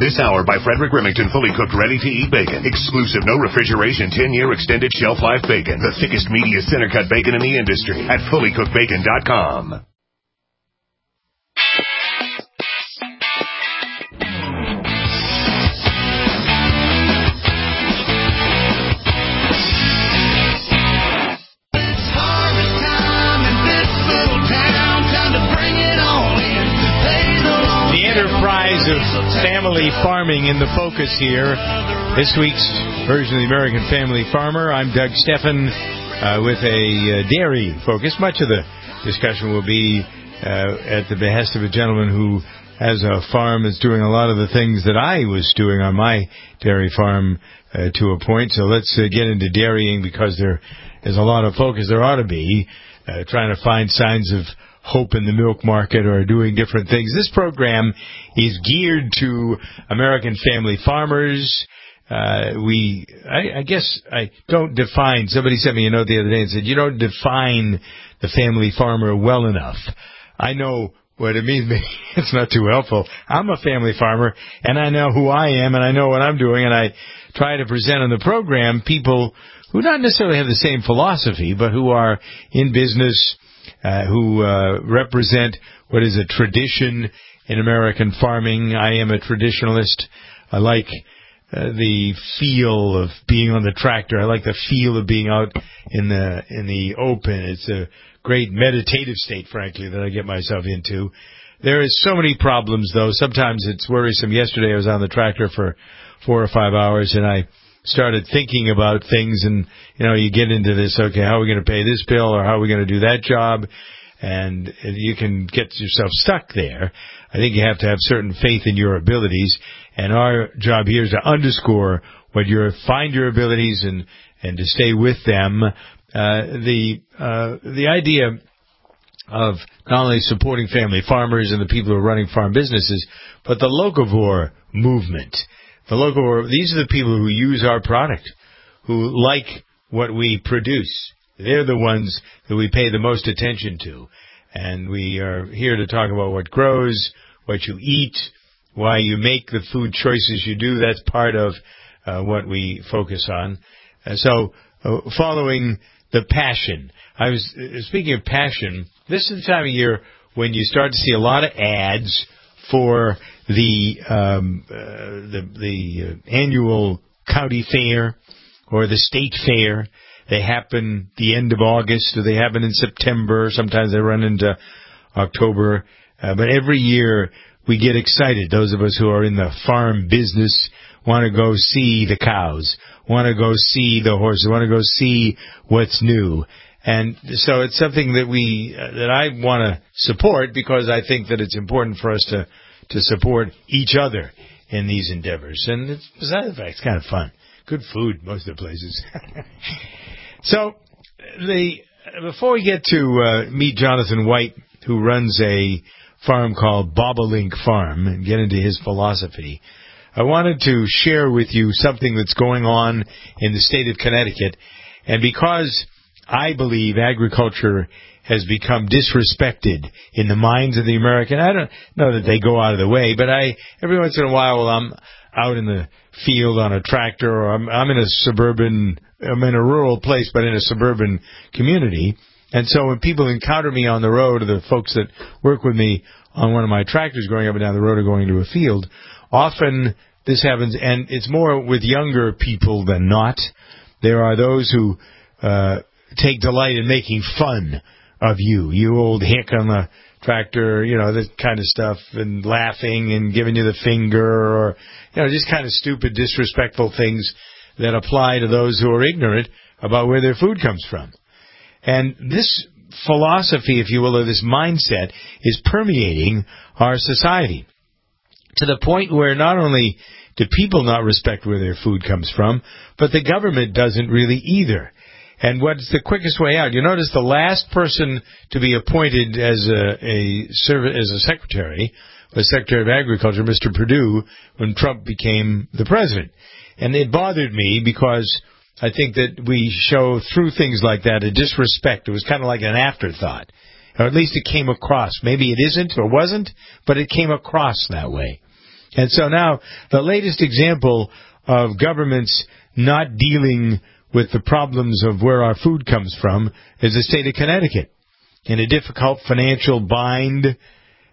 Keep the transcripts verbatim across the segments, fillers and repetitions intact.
This hour by Frederick Remington, fully cooked, ready-to-eat bacon. Exclusive, no refrigeration, ten-year extended shelf life bacon. The thickest, meatiest, center-cut bacon in the industry at fully cooked bacon dot com. Enterprise of family farming in the focus here. This week's version of the American Family Farmer. I'm Doug Stephan uh, with a uh, dairy focus. Much of the discussion will be uh, at the behest of a gentleman who has a farm that's doing a lot of the things that I was doing on my dairy farm uh, to a point. So let's uh, get into dairying because there is a lot of focus. There ought to be uh, trying to find signs of hope in the milk market or doing different things. This program is geared to American family farmers. Uh, we, I, I guess I don't define, somebody sent me a note the other day and said, you don't define the family farmer well enough. I know what it means. It's not too helpful. I'm a family farmer and I know who I am and I know what I'm doing, and I try to present on the program people who not necessarily have the same philosophy, but who are in business, Uh, who uh, represent what is a tradition in American farming. I am a traditionalist. I like uh, the feel of being on the tractor. I like the feel of being out in the in the open. It's a great meditative state, frankly, that I get myself into. There is so many problems, though. Sometimes it's worrisome. Yesterday I was on the tractor for four or five hours, and I started thinking about things, and, you know, you get into this, okay, how are we going to pay this bill, or how are we going to do that job? And you can get yourself stuck there. I think you have to have certain faith in your abilities, and our job here is to underscore what your, find your abilities and, and to stay with them. Uh, the, uh, the idea of not only supporting family farmers and the people who are running farm businesses, but the locavore movement. The local, these are the people who use our product, who like what we produce. They're the ones that we pay the most attention to. And we are here to talk about what grows, what you eat, why you make the food choices you do. That's part of uh, what we focus on. Uh, so, uh, following the passion. I was uh, speaking of passion. This is the time of year when you start to see a lot of ads for the um, uh, the, the uh, annual county fair or the state fair. They happen the end of August, or they happen in September. Sometimes they run into October. Uh, but every year we get excited. Those of us who are in the farm business want to go see the cows, want to go see the horses, want to go see what's new. And so it's something that we, uh, that I want to support because I think that it's important for us to, to support each other in these endeavors. And it's, besides the fact, it's kind of fun. Good food, most of the places. So, the, before we get to, uh, meet Jonathan White, who runs a farm called Bobolink Farm, and get into his philosophy, I wanted to share with you something that's going on in the state of Connecticut. And because I believe agriculture has become disrespected in the minds of the American. I don't know that they go out of the way, but I every once in a while, well, I'm out in the field on a tractor, or I'm, I'm in a suburban, I'm in a rural place, but in a suburban community. And so when people encounter me on the road, or the folks that work with me on one of my tractors going up and down the road or going to a field, often this happens, and it's more with younger people than not. There are those who uh take delight in making fun of you, you old hick on the tractor, you know, this kind of stuff, and laughing and giving you the finger, or, you know, just kind of stupid, disrespectful things that apply to those who are ignorant about where their food comes from. And this philosophy, if you will, or this mindset is permeating our society to the point where not only do people not respect where their food comes from, but the government doesn't really either. And what's the quickest way out? You notice the last person to be appointed as a, a serv- as a secretary was Secretary of Agriculture, Mister Perdue, when Trump became the president. And it bothered me because I think that we show through things like that a disrespect. It was kind of like an afterthought. Or at least it came across. Maybe it isn't or wasn't, but it came across that way. And so now the latest example of governments not dealing with the problems of where our food comes from is the state of Connecticut. In a difficult financial bind, uh,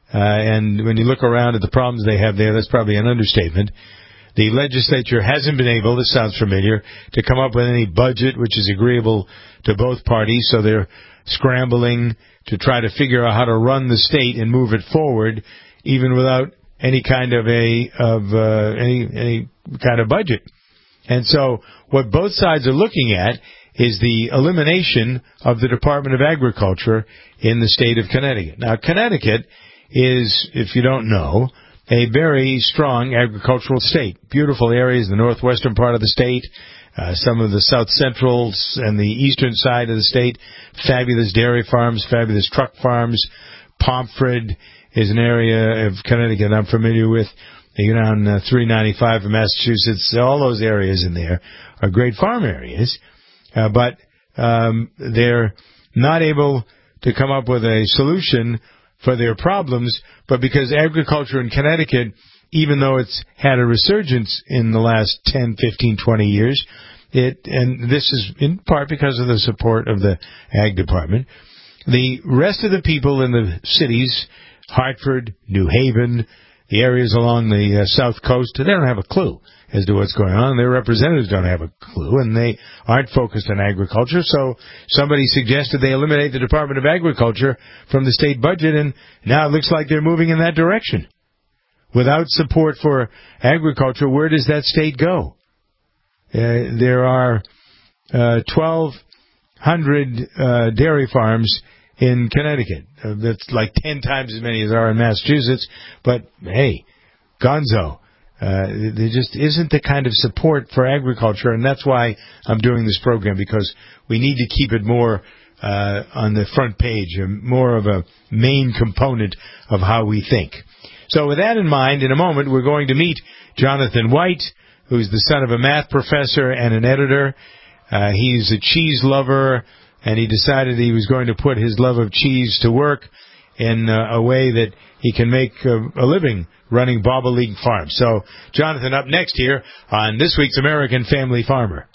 and when you look around at the problems they have there, that's probably an understatement. The legislature hasn't been able, this sounds familiar, to come up with any budget which is agreeable to both parties, so they're scrambling to try to figure out how to run the state and move it forward, even without any kind of a of uh, any any kind of budget. And so what both sides are looking at is the elimination of the Department of Agriculture in the state of Connecticut. Now, Connecticut is, if you don't know, a very strong agricultural state. Beautiful areas in the northwestern part of the state, uh, some of the south central and the eastern side of the state, fabulous dairy farms, fabulous truck farms. Pomfret is an area of Connecticut I'm familiar with. You go down uh, three ninety-five in Massachusetts, all those areas in there are great farm areas, uh, but um, they're not able to come up with a solution for their problems, but because agriculture in Connecticut, even though it's had a resurgence in the last ten, fifteen, twenty years, it and this is in part because of the support of the Ag Department, the rest of the people in the cities, Hartford, New Haven, the areas along the uh, south coast, they don't have a clue as to what's going on. Their representatives don't have a clue, and they aren't focused on agriculture. So somebody suggested they eliminate the Department of Agriculture from the state budget, and now it looks like they're moving in that direction. Without support for agriculture, where does that state go? Uh, there are uh, twelve hundred uh, dairy farms in Connecticut. Uh, that's like ten times as many as there are in Massachusetts. But, hey, gonzo. Uh, there just isn't the kind of support for agriculture, and that's why I'm doing this program, because we need to keep it more uh, on the front page, more of a main component of how we think. So with that in mind, in a moment, we're going to meet Jonathan White, who's the son of a math professor and an editor. Uh, he's a cheese lover, and he decided he was going to put his love of cheese to work in uh, a way that he can make a, a living running Bobolink Farm. So, Jonathan, up next here on this week's American Family Farmer.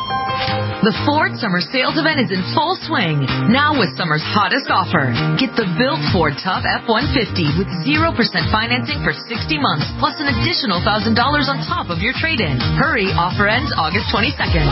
The Ford Summer Sales Event is in full swing, now with summer's hottest offer. Get the built Ford Tough F one fifty with zero percent financing for sixty months, plus an additional one thousand dollars on top of your trade-in. Hurry, offer ends August twenty-second.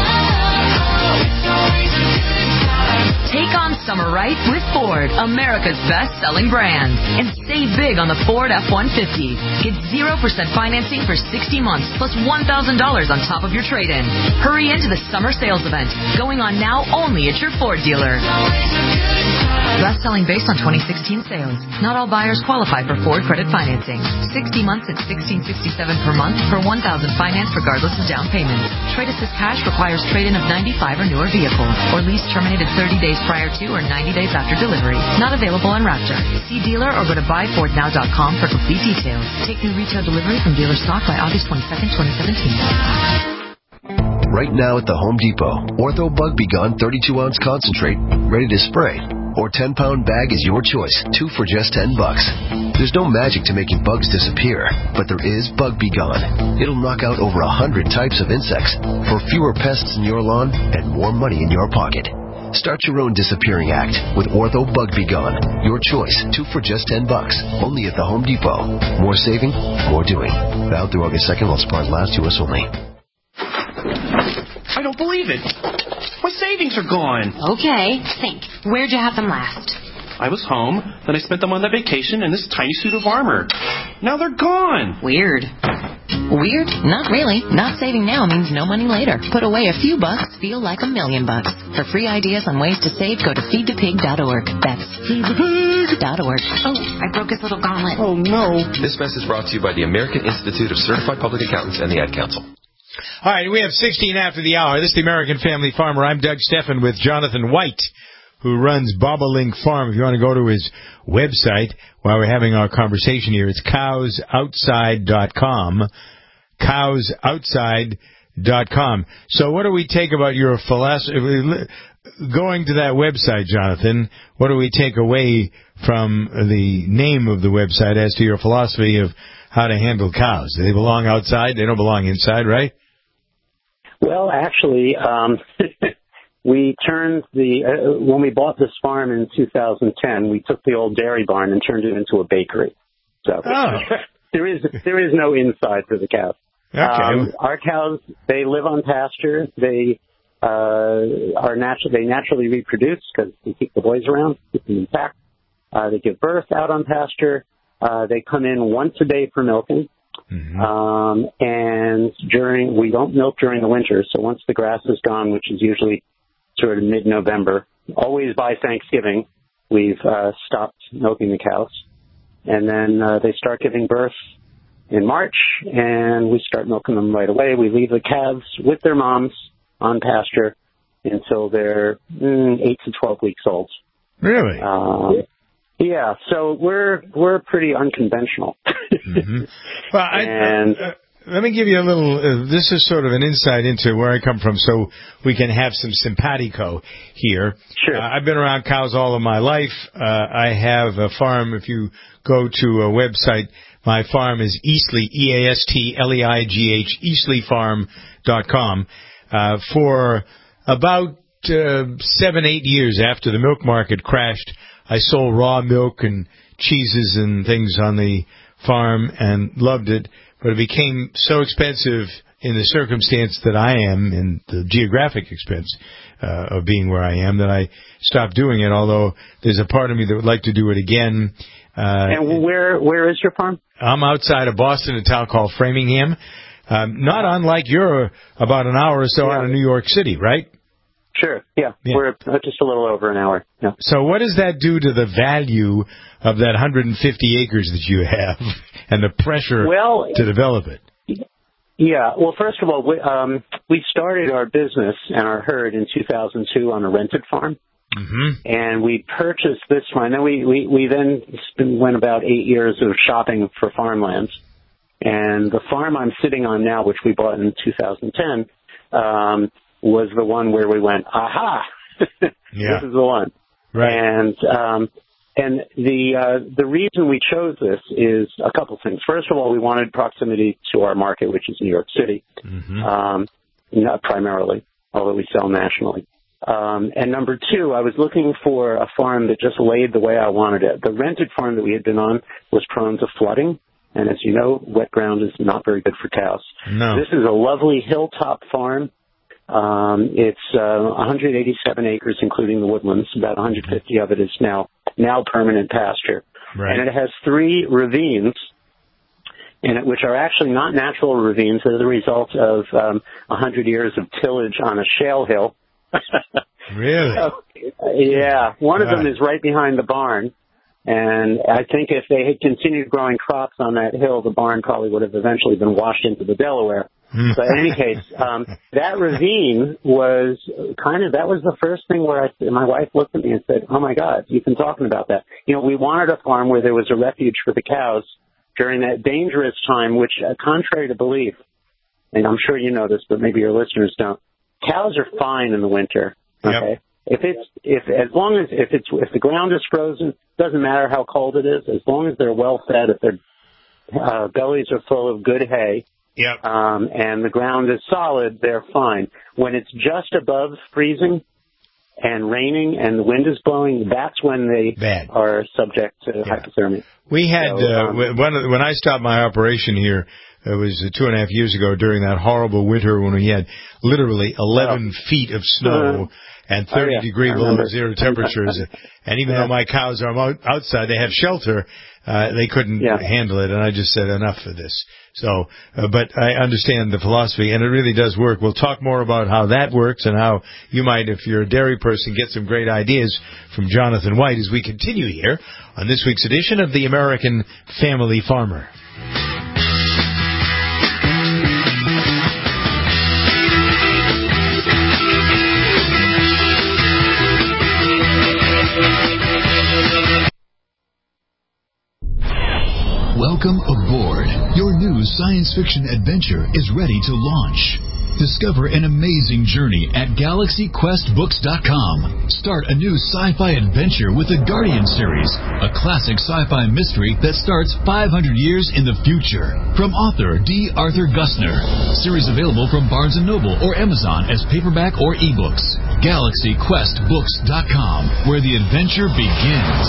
Take on summer right with Ford, America's best-selling brand. And save big on the Ford F one fifty. Get zero percent financing for sixty months, plus one thousand dollars on top of your trade-in. Hurry into the summer sales event, going on now only at your Ford dealer. Best-selling based on twenty sixteen sales. Not all buyers qualify for Ford credit financing. sixty months at sixteen sixty-seven per month for one thousand dollars finance regardless of down payment. Trade Assist Cash requires trade-in of ninety-five or newer vehicle, or lease terminated thirty days prior to or ninety days after delivery. Not available on Raptor. See dealer or go to buy ford now dot com for complete details. Take new retail delivery from dealer stock by August twenty-second, twenty seventeen. Right now at the Home Depot, Ortho Bug B Gon thirty-two ounce concentrate, ready to spray, or ten pound bag is your choice, two for just ten bucks. There's no magic to making bugs disappear, but there is Bug B Gon. It'll knock out over a hundred types of insects for fewer pests in your lawn and more money in your pocket. Start your own disappearing act with Ortho Bug B Gon. Your choice, two for just ten bucks. Only at the Home Depot. More saving, more doing. Valid through August second while supplies last, U S only. I don't believe it. My savings are gone. Okay, think. Where'd you have them last? I was home, then I spent them on that vacation in this tiny suit of armor. Now they're gone. Weird. Weird? Not really. Not saving now means no money later. Put away a few bucks, feel like a million bucks. For free ideas on ways to save, go to feed the pig dot org. That's feed the pig dot org. Oh, I broke his little gauntlet. Oh, no. This message brought to you by the American Institute of Certified Public Accountants and the Ad Council. All right, we have sixteen after the hour. This is the American Family Farmer. I'm Doug Steffen with Jonathan White, who runs Bobolink Farm. If you want to go to his website while we're having our conversation here, it's cows outside dot com. cows outside dot com. So what do we take about your philosophy? Going to that website, Jonathan, what do we take away from the name of the website as to your philosophy of how to handle cows? Do they belong outside? They don't belong inside, right? Well, actually, um, we turned the uh, when we bought this farm in two thousand ten, we took the old dairy barn and turned it into a bakery. So oh. there is there is no inside for the cows. Okay. Um, our cows, they live on pasture. They uh, are natural. They naturally reproduce because we keep the boys around, keep them intact. Uh, they give birth out on pasture. Uh, they come in once a day for milking. Mm-hmm. Um, and during, we don't milk during the winter. So once the grass is gone, which is usually sort of mid-November, always by Thanksgiving, we've, uh, stopped milking the cows. And then, uh, they start giving birth in March and we start milking them right away. We leave the calves with their moms on pasture until they're mm, eight to twelve weeks old. Really? Um, Yeah, so we're we're pretty unconventional. mm-hmm. Well, I, and uh, uh, let me give you a little. Uh, this is sort of an insight into where I come from, so we can have some simpatico here. Sure. Uh, I've been around cows all of my life. Uh, I have a farm. If you go to a website, my farm is Eastleigh, E A S T L E I G H, eastleigh farm dot com. Uh, for about uh, seven, eight years after the milk market crashed, I sold raw milk and cheeses and things on the farm and loved it, but it became so expensive in the circumstance that I am, in the geographic expense uh, of being where I am, that I stopped doing it, although there's a part of me that would like to do it again. Uh, and where where is your farm? I'm outside of Boston, a town called Framingham. Um, not unlike you're about an hour or so yeah. out of New York City, right? Sure, yeah. yeah. We're just a little over an hour. Yeah. So what does that do to the value of that one hundred fifty acres that you have and the pressure well, to develop it? Yeah, well, first of all, we, um, we started our business and our herd in two thousand two on a rented farm. Mm-hmm. And we purchased this farm. Then we, we, we then went about eight years of shopping for farmlands. And the farm I'm sitting on now, which we bought in two thousand ten, um, was the one where we went, aha, yeah. this is the one. Right. And, um, and the, uh, the reason we chose this is a couple things. First of all, we wanted proximity to our market, which is New York City, mm-hmm. um, not primarily, although we sell nationally. Um, and number two, I was looking for a farm that just laid the way I wanted it. The rented farm that we had been on was prone to flooding. And as you know, wet ground is not very good for cows. No. This is a lovely hilltop farm. Um, it's uh, one hundred eighty-seven acres, including the woodlands. About one hundred fifty of it is now now permanent pasture. Right. And it has three ravines in it, which are actually not natural ravines. They're the result of um, one hundred years of tillage on a shale hill. Really? So, yeah. One of them is right behind the barn. And I think if they had continued growing crops on that hill, the barn probably would have eventually been washed into the Delaware. But in any case, um, that ravine was kind of, that was the first thing where I, my wife looked at me and said, oh my God, you've been talking about that. You know, we wanted a farm where there was a refuge for the cows during that dangerous time, which, uh, contrary to belief, and I'm sure you know this, but maybe your listeners don't, cows are fine in the winter. Okay. Yep. If it's, if, as long as, if it's, if the ground is frozen, doesn't matter how cold it is, as long as they're well fed, if their, uh, bellies are full of good hay, yep. um, and the ground is solid, they're fine. When it's just above freezing and raining and the wind is blowing, that's when they Bad. are subject to yeah. hypothermia. We had, so, uh, um, when, when I stopped my operation here, it was two and a half years ago during that horrible winter when we had literally eleven oh. feet of snow uh, and thirty oh, yeah. degree below zero temperatures. And even yeah. though my cows are out, outside, they have shelter, uh, they couldn't yeah. handle it. And I just said, enough of this. So, uh, but I understand the philosophy, and it really does work. We'll talk more about how that works and how you might, if you're a dairy person, get some great ideas from Jonathan White as we continue here on this week's edition of the American Family Farmer. Welcome aboard. Your new science fiction adventure is ready to launch. Discover an amazing journey at galaxy quest books dot com. Start a new sci-fi adventure with the Guardian series, a classic sci-fi mystery that starts five hundred years in the future. From author D. Arthur Gussner. Series available from Barnes and Noble or Amazon as paperback or ebooks. galaxy quest books dot com, where the adventure begins.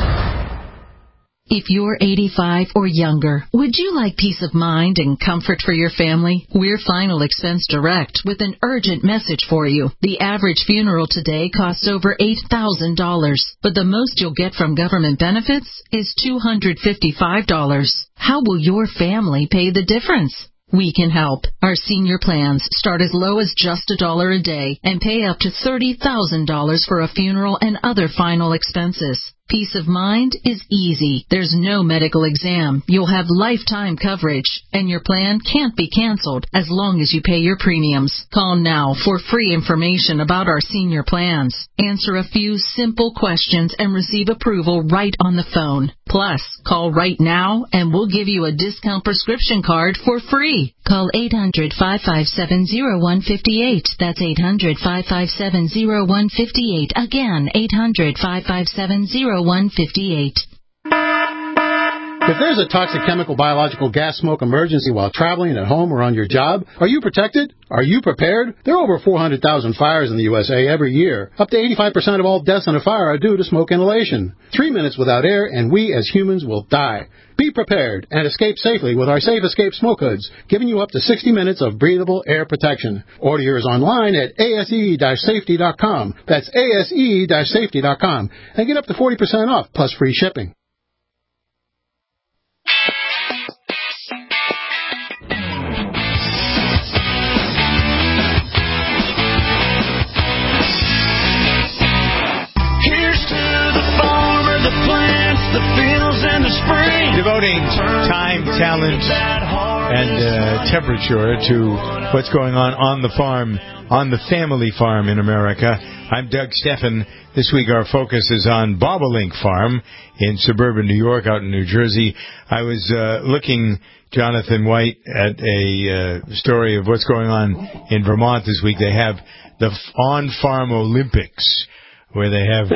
If you're eighty-five or younger, would you like peace of mind and comfort for your family? We're Final Expense Direct with an urgent message for you. The average funeral today costs over eight thousand dollars, but the most you'll get from government benefits is two hundred fifty-five dollars. How will your family pay the difference? We can help. Our senior plans start as low as just a dollar a day and pay up to thirty thousand dollars for a funeral and other final expenses. Peace of mind is easy. There's no medical exam. You'll have lifetime coverage, and your plan can't be canceled as long as you pay your premiums. Call now for free information about our senior plans. Answer a few simple questions and receive approval right on the phone. Plus, call right now and we'll give you a discount prescription card for free. Call eight hundred, five five seven, zero one five eight. That's eight hundred, five five seven, zero one five eight. Again, eight hundred, five five seven, zero one five eight. If there's a toxic chemical, biological, gas, smoke emergency while traveling at home or on your job, are you protected? Are you prepared? There are over four hundred thousand fires in the U S A every year. Up to eighty-five percent of all deaths in a fire are due to smoke inhalation. Three minutes without air, and we as humans will die. Be prepared and escape safely with our Safe Escape Smoke Hoods, giving you up to sixty minutes of breathable air protection. Order yours online at A S E safety dot com. That's A S E safety dot com. And get up to forty percent off, plus free shipping. Devoting time, talent, and uh, temperature to what's going on on the farm, on the family farm in America. I'm Doug Steffen. This week our focus is on Bobolink Farm in suburban New York, out in New Jersey. I was uh, looking, Jonathan White, at a uh, story of what's going on in Vermont this week. They have the On-Farm Olympics, where they have...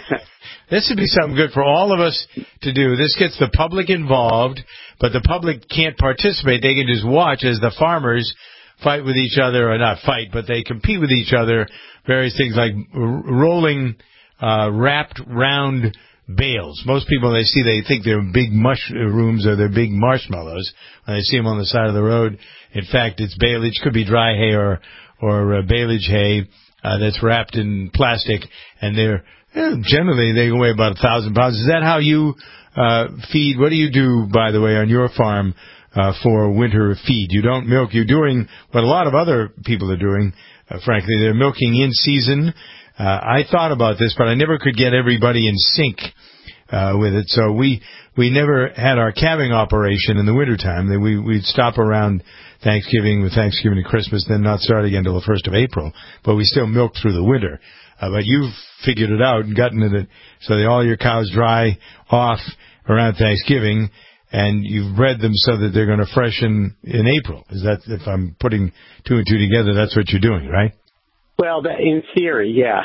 This would be something good for all of us to do. This gets the public involved, but the public can't participate. They can just watch as the farmers fight with each other, or not fight, but they compete with each other. Various things like r- rolling uh, wrapped round bales. Most people, they see, they think they're big mushrooms or they're big marshmallows when they see them on the side of the road. In fact, it's baleage. Could be dry hay or or uh, baleage hay uh, that's wrapped in plastic, and they're Yeah, generally, they weigh about a thousand pounds. Is that how you uh, feed? What do you do, by the way, on your farm uh, for winter feed? You don't milk. You're doing what a lot of other people are doing, uh, frankly. They're milking in season. Uh, I thought about this, but I never could get everybody in sync uh, with it. So we we never had our calving operation in the wintertime. We, we'd stop around Thanksgiving, with Thanksgiving and Christmas, then not start again until the first of April. But we still milked through the winter. Uh, but you've figured it out and gotten it so that all your cows dry off around Thanksgiving, and you've bred them so that they're going to freshen in April. Is that, if I'm putting two and two together, that's what you're doing, right? Well, in theory, yeah.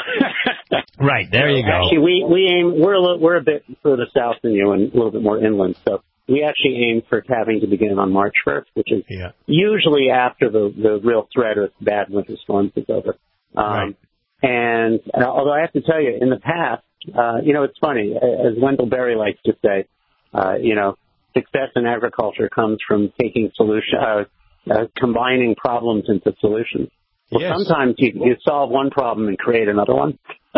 Right, there you go. Actually, we, we aim, we're a, little, we're a bit further south than you and a little bit more inland, so we actually aim for calving to begin on March first, which is yeah. usually after the, the real threat of bad winter storms is over. Um, right. And uh, although I have to tell you, in the past, uh, you know, it's funny, as Wendell Berry likes to say, uh, you know, success in agriculture comes from taking solution, uh, uh, combining problems into solutions. Well, yes. Sometimes you, you solve one problem and create another one.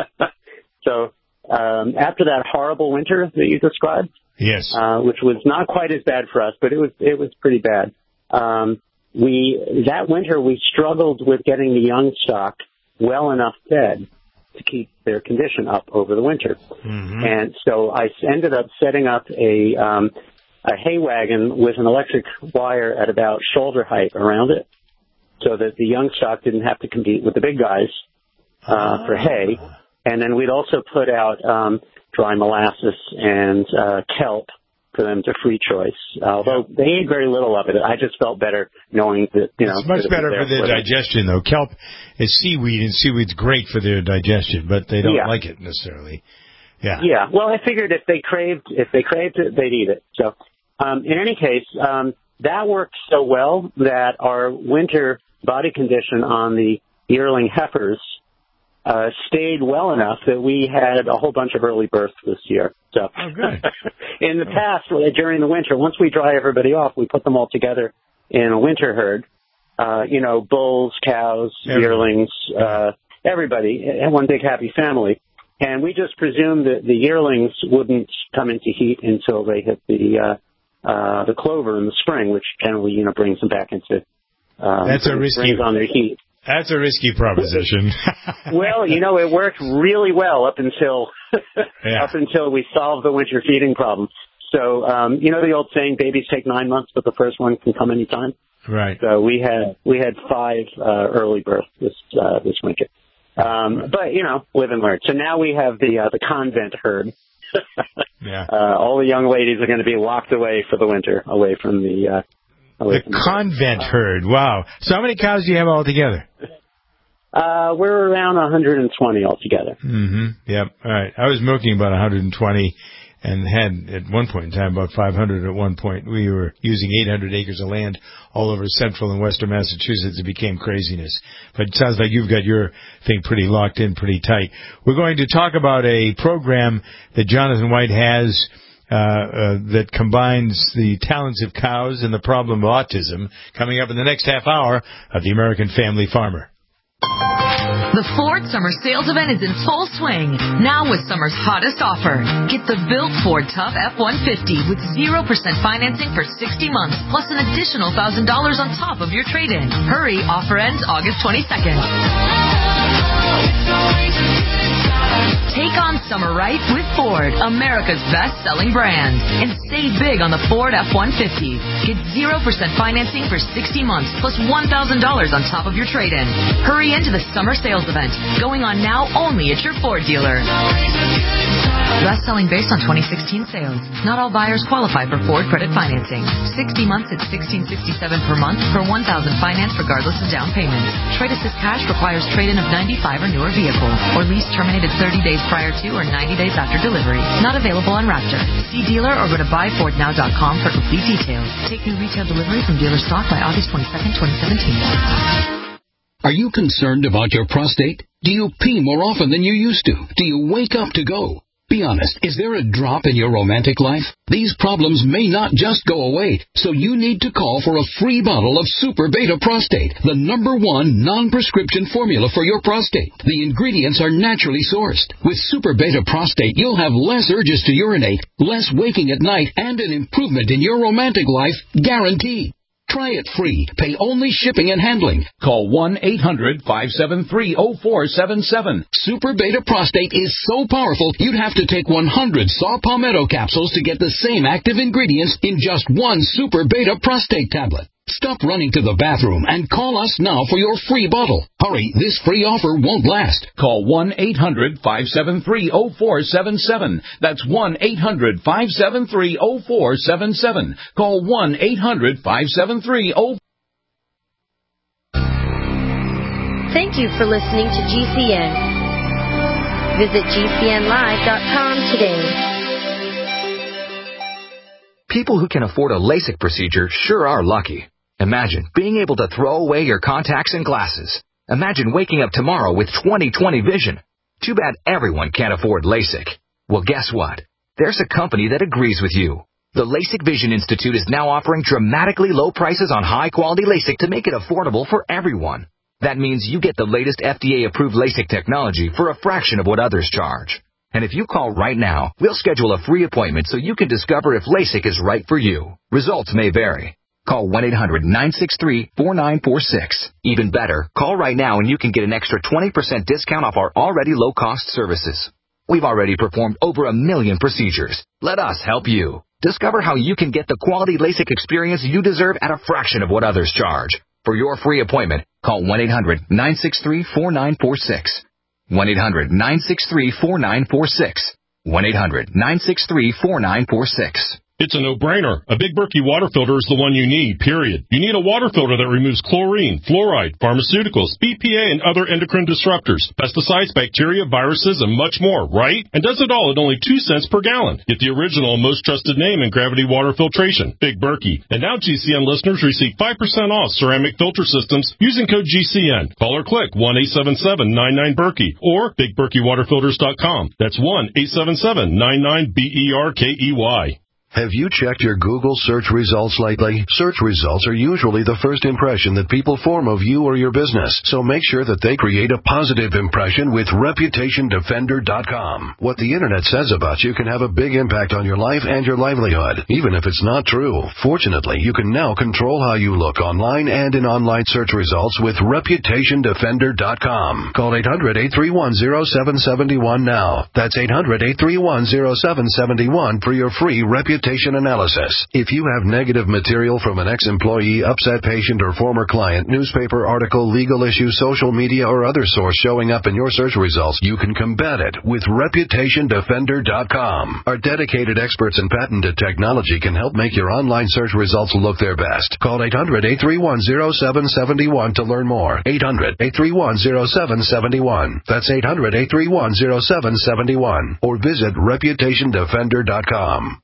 So um, after that horrible winter that you described, yes, uh, which was not quite as bad for us, but it was it was pretty bad. Um, we that winter we struggled with getting the young stock well enough fed to keep their condition up over the winter. Mm-hmm. And so I ended up setting up a um, a hay wagon with an electric wire at about shoulder height around it so that the young stock didn't have to compete with the big guys uh, oh. for hay. And then we'd also put out um, dry molasses and uh, kelp for them to free choice. Although they ate very little of it, I just felt better knowing that, you know. It's much better for their for digestion, though. Kelp is seaweed, and seaweed's great for their digestion, but they don't yeah. like it necessarily. Yeah. Yeah. Well, I figured if they craved, if they craved it, they'd eat it. So, um, in any case, um, that worked so well that our winter body condition on the yearling heifers uh, stayed well enough that we had a whole bunch of early births this year. So, oh, good. in the past, during the winter, once we dry everybody off, we put them all together in a winter herd. Uh, you know, bulls, cows, everybody. yearlings, uh, everybody, one big happy family. And we just presumed that the yearlings wouldn't come into heat until they hit the uh, uh, the clover in the spring, which generally, you know, brings them back into um, That's a risky brings on their heat. That's a risky proposition. Well, you know, it worked really well up until yeah. up until we solved the winter feeding problem. So, um, you know, the old saying, babies take nine months, but the first one can come anytime. Right. So we had we had five uh, early births this uh, this winter. Um, but, you know, live and learn. So now we have the uh, the convent herd. yeah. Uh, all the young ladies are going to be locked away for the winter, away from the... Uh, away the from the convent the herd. Wow. So how many cows do you have altogether? Uh, we're around one hundred twenty altogether. Mm-hmm. Yep. All right. I was milking about one hundred twenty and had at one point in time about five hundred at one point. We were using eight hundred acres of land all over central and western Massachusetts. It became craziness. But it sounds like you've got your thing pretty locked in, pretty tight. We're going to talk about a program that Jonathan White has uh, uh that combines the talents of cows and the problem of autism, coming up in the next half hour of The American Family Farmer. The Ford Summer Sales Event is in full swing, now with summer's hottest offer. Get the built Ford Tough F one fifty with zero percent financing for sixty months, plus an additional one thousand dollars on top of your trade-in. Hurry, offer ends August twenty-second. Take on summer right with Ford, America's best-selling brand. And save big on the Ford F one fifty. Get zero percent financing for sixty months, plus one thousand dollars on top of your trade-in. Hurry into the summer sales event, going on now only at your Ford dealer. Best-selling based on twenty sixteen sales. Not all buyers qualify for Ford credit financing. sixty months at sixteen sixty-seven per month for one thousand dollars finance regardless of down payment. Trade Assist Cash requires trade-in of ninety-five or newer vehicle, or lease terminated thirty days prior to or ninety days after delivery. Not available on Raptor. See dealer or go to buy ford now dot com for complete details. Take new retail delivery from dealer stock by August twenty-second, twenty seventeen. Are you concerned about your prostate? Do you pee more often than you used to? Do you wake up to go? Be honest, is there a drop in your romantic life? These problems may not just go away, so you need to call for a free bottle of Super Beta Prostate, the number one non-prescription formula for your prostate. The ingredients are naturally sourced. With Super Beta Prostate, you'll have less urges to urinate, less waking at night, and an improvement in your romantic life guaranteed. Try it free. Pay only shipping and handling. Call one eight hundred five seven three oh four seven seven. Super Beta Prostate is so powerful, you'd have to take one hundred Saw Palmetto capsules to get the same active ingredients in just one Super Beta Prostate tablet. Stop running to the bathroom and call us now for your free bottle. Hurry, this free offer won't last. Call one eight hundred five seven three oh four seven seven. That's one eight hundred five seven three oh four seven seven. Call one eight hundred five seven three oh four seven seven. Thank you for listening to G C N. Visit G C N live dot com today. People who can afford a LASIK procedure sure are lucky. Imagine being able to throw away your contacts and glasses. Imagine waking up tomorrow with twenty twenty vision. Too bad everyone can't afford LASIK. Well, guess what? There's a company that agrees with you. The LASIK Vision Institute is now offering dramatically low prices on high-quality LASIK to make it affordable for everyone. That means you get the latest F D A-approved LASIK technology for a fraction of what others charge. And if you call right now, we'll schedule a free appointment so you can discover if LASIK is right for you. Results may vary. Call one eight hundred nine six three four nine four six. Even better, call right now and you can get an extra twenty percent discount off our already low-cost services. We've already performed over a million procedures. Let us help you. Discover how you can get the quality LASIK experience you deserve at a fraction of what others charge. For your free appointment, call one eight hundred nine six three four nine four six. one eight hundred nine six three four nine four six. one eight hundred nine six three four nine four six. It's a no-brainer. A Big Berkey water filter is the one you need, period. You need a water filter that removes chlorine, fluoride, pharmaceuticals, B P A, and other endocrine disruptors, pesticides, bacteria, viruses, and much more, right? And does it all at only two cents per gallon. Get the original and most trusted name in gravity water filtration, Big Berkey. And now G C N listeners receive five percent off ceramic filter systems using code G C N. Call or click one eight seven seven nine nine Berkey or big berkey water filters dot com. That's one eight seven seven nine nine B E R K E Y. Have you checked your Google search results lately? Search results are usually the first impression that people form of you or your business, so make sure that they create a positive impression with reputation defender dot com. What the Internet says about you can have a big impact on your life and your livelihood, even if it's not true. Fortunately, you can now control how you look online and in online search results with reputation defender dot com. Call eight hundred eight three one zero seven seven one now. That's eight hundred eight three one zero seven seven one for your free reputation analysis. If you have negative material from an ex-employee, upset patient, or former client, newspaper article, legal issue, social media, or other source showing up in your search results, you can combat it with reputation defender dot com. Our dedicated experts in patented technology can help make your online search results look their best. Call eight hundred eight three one zero seven seven one to learn more. eight hundred eight three one zero seven seven one. That's eight hundred eight three one zero seven seven one. Or visit reputation defender dot com.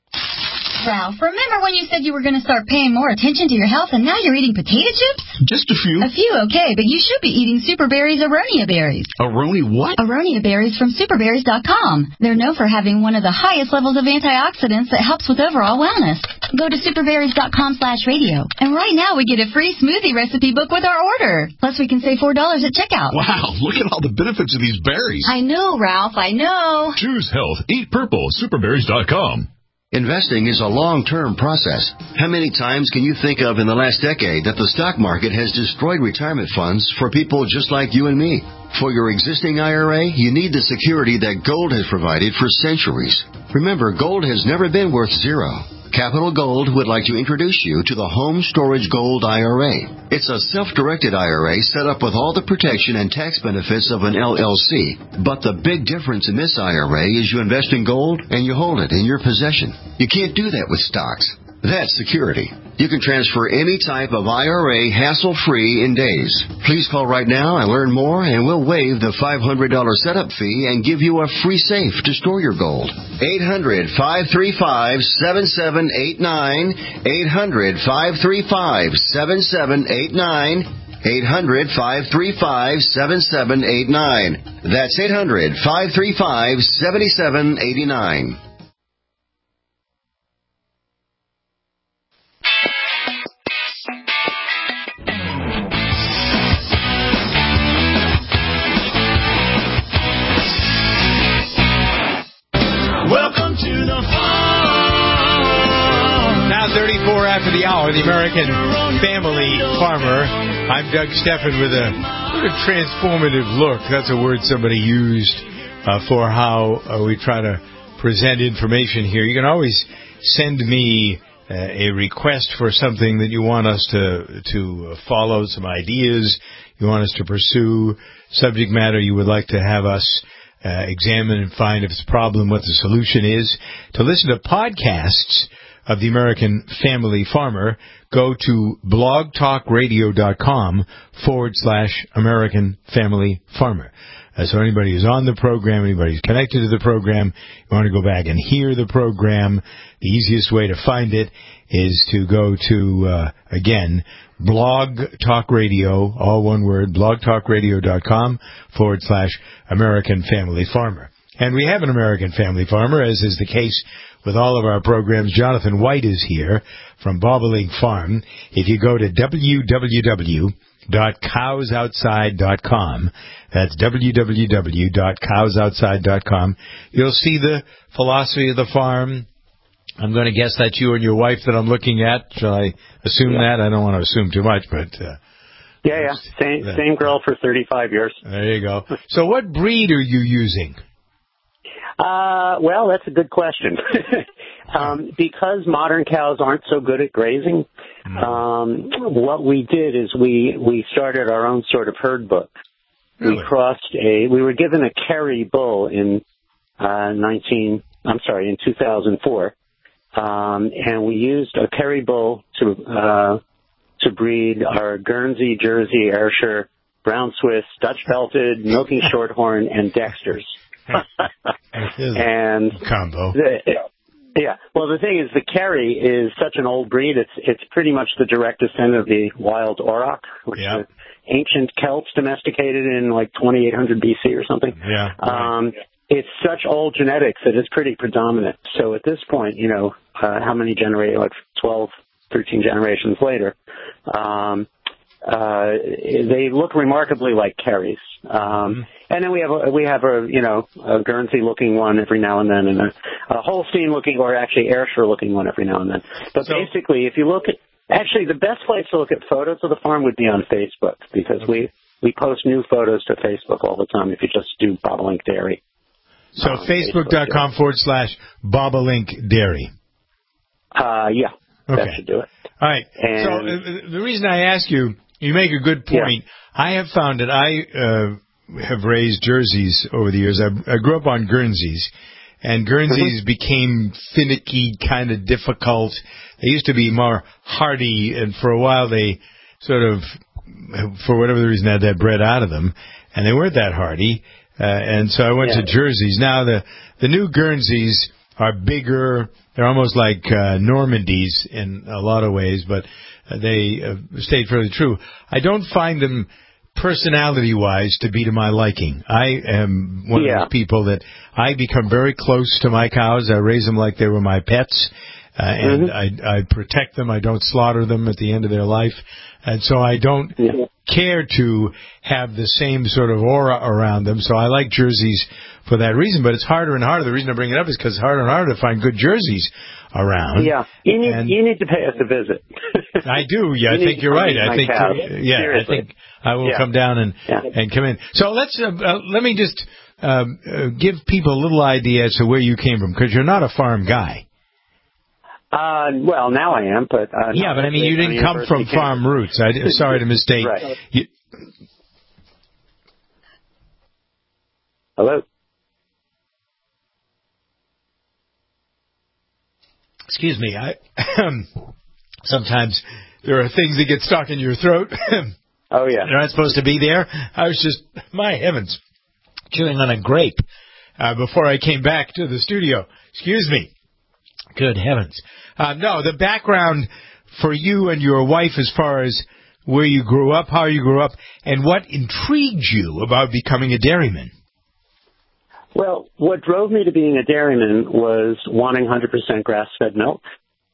Ralph, remember when you said you were going to start paying more attention to your health and now you're eating potato chips? Just a few. A few, okay, but you should be eating Super Berries Aronia berries. Aroni what? Aronia berries from super berries dot com. They're known for having one of the highest levels of antioxidants that helps with overall wellness. Go to super berries dot com slash radio. And right now we get a free smoothie recipe book with our order. Plus we can save four dollars at checkout. Wow, look at all the benefits of these berries. I know, Ralph, I know. Choose health. Eat purple. super berries dot com. Investing is a long-term process. How many times can you think of in the last decade that the stock market has destroyed retirement funds for people just like you and me? For your existing I R A, you need the security that gold has provided for centuries. Remember, gold has never been worth zero. Capital Gold would like to introduce you to the Home Storage Gold I R A. It's a self-directed I R A set up with all the protection and tax benefits of an L L C. But the big difference in this I R A is you invest in gold and you hold it in your possession. You can't do that with stocks. That's security. You can transfer any type of I R A hassle-free in days. Please call right now and learn more, and we'll waive the five hundred dollars setup fee and give you a free safe to store your gold. eight hundred five three five seven seven eight nine. eight hundred five three five seven seven eight nine. eight hundred five three five seven seven eight nine. That's eight hundred five three five seven seven eight nine. Welcome to the farm. Now thirty-four after the hour, the American Family Farmer. I'm Doug Stephan with a sort of transformative look. That's a word somebody used uh, for how uh, we try to present information here. You can always send me uh, a request for something that you want us to to follow, some ideas you want us to pursue, subject matter you would like to have us Uh, examine and find if it's a problem, what the solution is. To listen to podcasts of the American Family Farmer, go to blogtalkradio.com forward slash American Family Farmer. Uh, so anybody who's on the program, anybody who's connected to the program, you want to go back and hear the program, the easiest way to find it is to go to, uh, again, Blog Talk Radio, all one word, blogtalkradio.com forward slash American Family Farmer. And we have an American Family Farmer, as is the case with all of our programs. Jonathan White is here from Bobolink Farm. If you go to w w w dot cows outside dot com, that's w w w dot cows outside dot com, you'll see the philosophy of the farm. I'm going to guess that's you and your wife that I'm looking at. Shall I assume yeah. that? I don't want to assume too much, but... Uh, yeah, yeah. Same, same girl for thirty-five years. There you go. So what breed are you using? Uh, well, that's a good question. um, because modern cows aren't so good at grazing, um, what we did is we, we started our own sort of herd book. Really? We crossed a... We were given a Kerry bull in uh, nineteen... I'm sorry, in two thousand four. um, and we used a Kerry bull to uh, to breed our Guernsey, Jersey, Ayrshire, Brown Swiss, Dutch Belted, Milking Shorthorn, and Dexters. and combo. The, yeah. Well, the thing is, the Kerry is such an old breed. It's it's pretty much the direct descendant of the wild auroch, which yep. is ancient Celts domesticated in like twenty-eight hundred B C or something. Yeah. Um, it's such old genetics that it's pretty predominant. So at this point, you know, uh, how many generations, like twelve, thirteen generations later, um, uh, they look remarkably like Kerrys. Um, mm-hmm. And then we have a, we have a, you know, a Guernsey-looking one every now and then, and a, a Holstein-looking, or actually Ayrshire-looking one every now and then. But so, basically, if you look at, actually, the best place to look at photos of the farm would be on Facebook, because we, we post new photos to Facebook all the time if you just do Bobolink Dairy. So um, Facebook.com forward slash Bobolink Dairy. Uh, yeah. Okay. That should do it. All right. And, so uh, the reason I ask you, you make a good point. Yeah. I have found that I uh, have raised Jerseys over the years. I, I grew up on Guernseys, and Guernseys mm-hmm. became finicky, kind of difficult. They used to be more hardy, and for a while they sort of, for whatever reason, had that bred out of them, and they weren't that hardy. Uh, and so I went yeah. to Jerseys. Now the the new Guernseys are bigger. They're almost like uh, Normandies in a lot of ways, but uh, they uh, stayed fairly true. I don't find them personality-wise to be to my liking. I am one yeah. of those people that I become very close to my cows. I raise them like they were my pets, uh, and mm-hmm. I, I protect them. I don't slaughter them at the end of their life. And so I don't yeah. care to have the same sort of aura around them. So I like Jerseys for that reason. But it's harder and harder. The reason I bring it up is because it's harder and harder to find good Jerseys around. Yeah, you need and you need to pay us a visit. I do. Yeah, you I think you're right. I think cows. yeah, Seriously. I think I will yeah. come down and yeah. and come in. So let's uh, uh, let me just um, uh, give people a little idea as to where you came from, because you're not a farm guy. Uh, well, now I am, but uh, yeah, but I mean, you didn't come from farm roots. I sorry to mistake. Right. You, Hello. Excuse me. I sometimes there are things that get stuck in your throat. Oh yeah, they're not supposed to be there. I was just, my heavens, chewing on a grape uh, before I came back to the studio. Excuse me. Good heavens. Uh, no, the background for you and your wife as far as where you grew up, how you grew up, and what intrigued you about becoming a dairyman. Well, what drove me to being a dairyman was wanting one hundred percent grass-fed milk.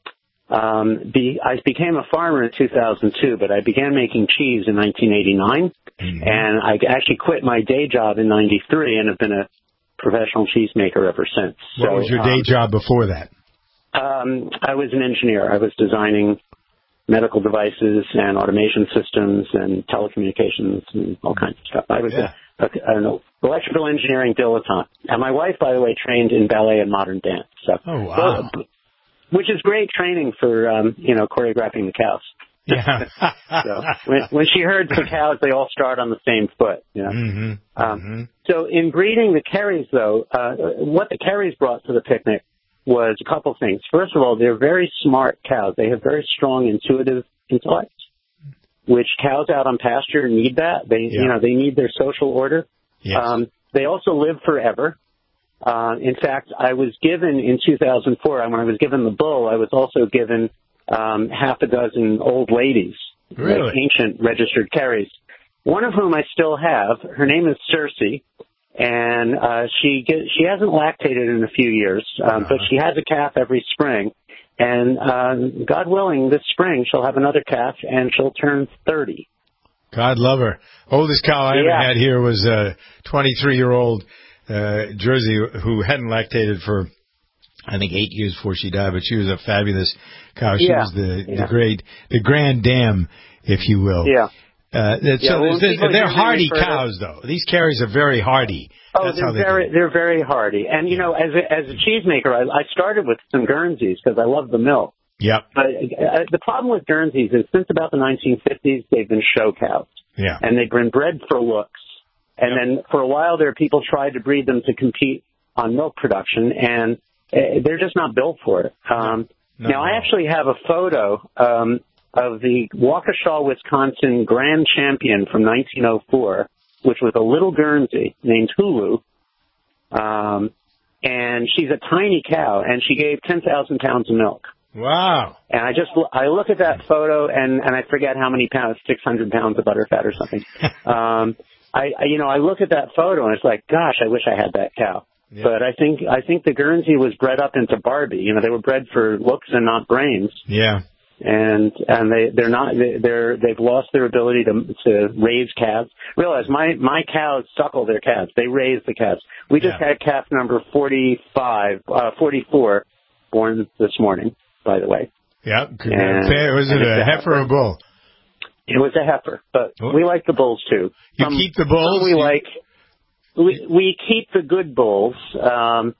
Um, the, I became a farmer in two thousand two, but I began making cheese in nineteen eighty-nine, mm-hmm. and I actually quit my day job in ninety-three and have been a professional cheesemaker ever since. What so, was your day um, job before that? Um, I was an engineer. I was designing medical devices and automation systems and telecommunications and all kinds of stuff. I was yeah. a, a, an electrical engineering dilettante. And my wife, by the way, trained in ballet and modern dance. So, oh, wow. So, which is great training for, um, you know, choreographing the cows. Yeah. so when, when she herds the cows, they all start on the same foot. You know? Mm-hmm. Um, mm-hmm. So in breeding the Kerrys, though, uh, what the Kerrys brought to the picnic was a couple things. First of all, they're very smart cows. They have very strong intuitive intellect, which cows out on pasture need that. They, yeah. you know, they need their social order. Yes. Um, they also live forever. Uh, in fact, I was given in two thousand four, when I was given the bull, I was also given um, half a dozen old ladies, really? like ancient registered Kerrys, one of whom I still have. Her name is Cersei. And uh, she get, she hasn't lactated in a few years, um, uh-huh. but she has a calf every spring. And uh, God willing, this spring she'll have another calf, and she'll turn thirty. God love her. Oldest cow I yeah. ever had here was a twenty-three-year-old uh, Jersey who hadn't lactated for, I think, eight years before she died. But she was a fabulous cow. She yeah. was the yeah. the great, the grand dam, if you will. Yeah. Uh, yeah, so well, they're, they're hardy cows, to... though. These Kerrys are very hardy. Oh, That's they're how they very do. they're very hardy. And you know, as a, as a cheesemaker, I, I started with some Guernseys because I love the milk. Yep. But uh, the problem with Guernseys is since about the nineteen fifties, they've been show cows. Yeah. And they've been bred for looks. And yep. then for a while there, people tried to breed them to compete on milk production, and uh, they're just not built for it. Um, no, now, no. I actually have a photo um, of the Waukesha, Wisconsin Grand Champion from nineteen oh four, which was a little Guernsey named Hulu. Um, and she's a tiny cow, and she gave ten thousand pounds of milk. Wow. And I just, I look at that photo, and, and I forget how many pounds, six hundred pounds of butterfat or something. um, I, I, you know, I look at that photo, and it's like, gosh, I wish I had that cow. Yeah. But I think, I think the Guernsey was bred up into Barbie. You know, they were bred for looks and not brains. Yeah. And, and they, they're not, they're, they've lost their ability to, to raise calves. Realize my, my cows suckle their calves. They raise the calves. We just yeah. had calf number forty-five, uh, forty-four born this morning, by the way. Yeah. And, was it a, a heifer or a bull? It was a heifer, but oh. we like the bulls too. You some, keep the bulls? We you... like, we, we keep the good bulls. Um,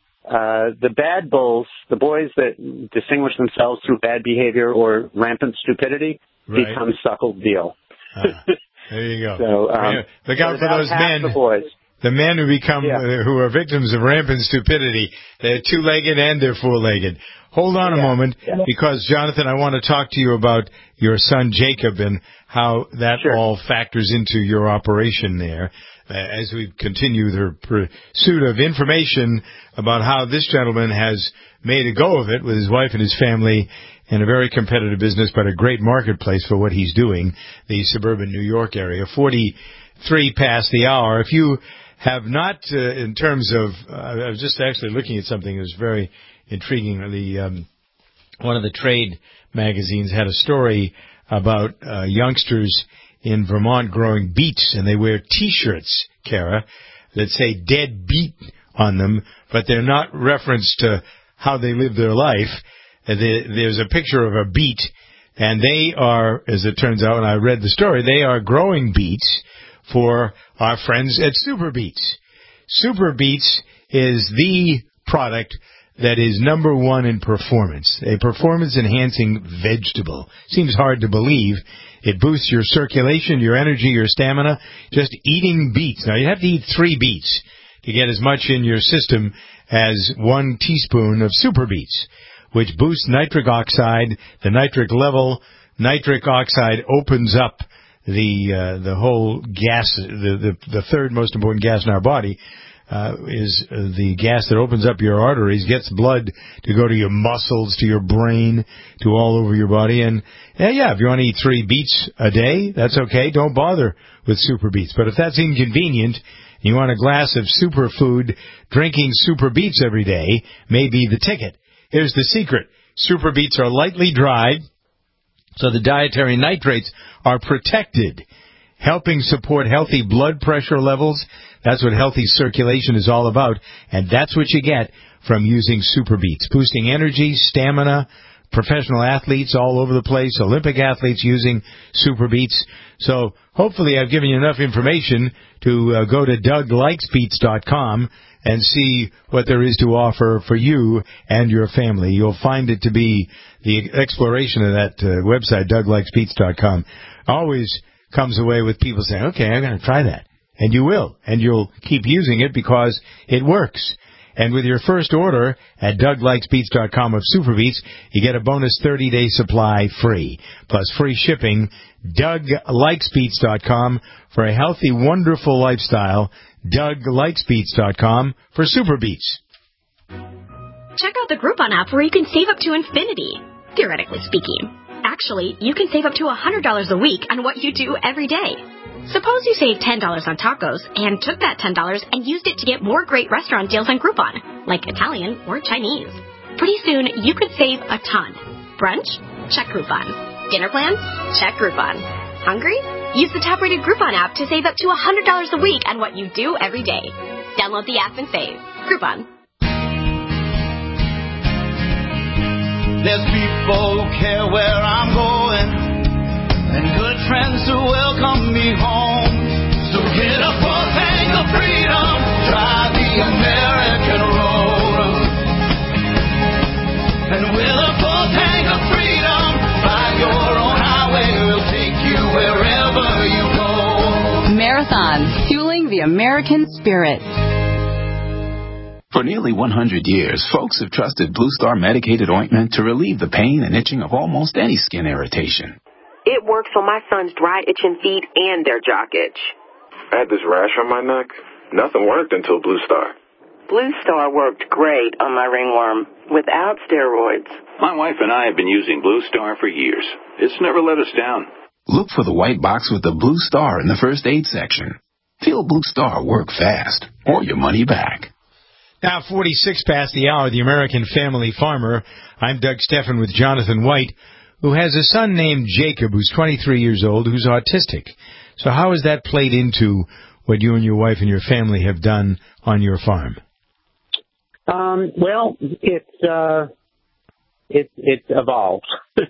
Uh, the bad bulls, the boys that distinguish themselves through bad behavior or rampant stupidity, right. become suckled veal. Ah, there you go. So, um, look out for those men. The boys. The men who become, yeah. uh, who are victims of rampant stupidity. They're two-legged and they're four-legged. Hold on yeah. a moment, yeah. because, Jonathan, I want to talk to you about your son Jacob and how that sure. all factors into your operation there. Uh, as we continue the pursuit of information about how this gentleman has made a go of it with his wife and his family in a very competitive business, but a great marketplace for what he's doing, the suburban New York area. forty-three past the hour. If you have not, uh, in terms of, uh, I was just actually looking at something that was very intriguing. The um, one of the trade magazines had a story about uh, youngsters in Vermont growing beets, and they wear T-shirts, Kara, that say dead beet on them, but they're not referenced to how they live their life. There's a picture of a beet, and they are, as it turns out, and I read the story, they are growing beets for our friends at Super Beets. Super Beets is the product that is number one in performance, a performance-enhancing vegetable. Seems hard to believe. It boosts your circulation, your energy, your stamina, just eating beets. Now, you have to eat three beets to get as much in your system as one teaspoon of Super Beets, which boosts nitric oxide, the nitric level. Nitric oxide opens up the uh, the whole gas, the, the, the third most important gas in our body. Uh, is uh, the gas that opens up your arteries, gets blood to go to your muscles, to your brain, to all over your body. And, yeah, yeah, if you want to eat three beets a day, that's okay. Don't bother with Super Beets. But if that's inconvenient, you want a glass of superfood, drinking Super Beets every day may be the ticket. Here's the secret. Super Beets are lightly dried, so the dietary nitrates are protected, helping support healthy blood pressure levels. That's what healthy circulation is all about, and that's what you get from using Super Beets. Boosting energy, stamina, professional athletes all over the place, Olympic athletes using Super Beets. So hopefully I've given you enough information to uh, go to Doug Likes Beets dot com and see what there is to offer for you and your family. You'll find it to be the exploration of that uh, website, Doug Likes Beets dot com. Always comes away with people saying, okay, I'm going to try that. And you will. And you'll keep using it because it works. And with your first order at Doug Likes Beets dot com of Super Beets, you get a bonus thirty-day supply free, plus free shipping. Doug Likes Beets dot com for a healthy, wonderful lifestyle. Doug Likes Beets dot com for Super Beets. Check out the Groupon app where you can save up to infinity, theoretically speaking. Actually, you can save up to one hundred dollars a week on what you do every day. Suppose you saved ten dollars on tacos and took that ten dollars and used it to get more great restaurant deals on Groupon, like Italian or Chinese. Pretty soon, you could save a ton. Brunch? Check Groupon. Dinner plans? Check Groupon. Hungry? Use the top-rated Groupon app to save up to one hundred dollars a week on what you do every day. Download the app and save. Groupon. There's people who care where I'm going, and good friends who welcome me home. So get a full tank of freedom, try the American road. And with a full tank of freedom, find your own highway, we'll take you wherever you go. Marathon, fueling the American spirit. For nearly one hundred years, folks have trusted Blue Star medicated ointment to relieve the pain and itching of almost any skin irritation. It works on my son's dry, itching feet and their jock itch. I had this rash on my neck. Nothing worked until Blue Star. Blue Star worked great on my ringworm without steroids. My wife and I have been using Blue Star for years. It's never let us down. Look for the white box with the Blue Star in the first aid section. Feel Blue Star work fast, or your money back. Now, forty-six past the hour, the American Family Farmer. I'm Doug Steffen with Jonathan White, who has a son named Jacob, who's twenty-three years old, who's autistic. So how has that played into what you and your wife and your family have done on your farm? Um, well, it's uh, it it evolved.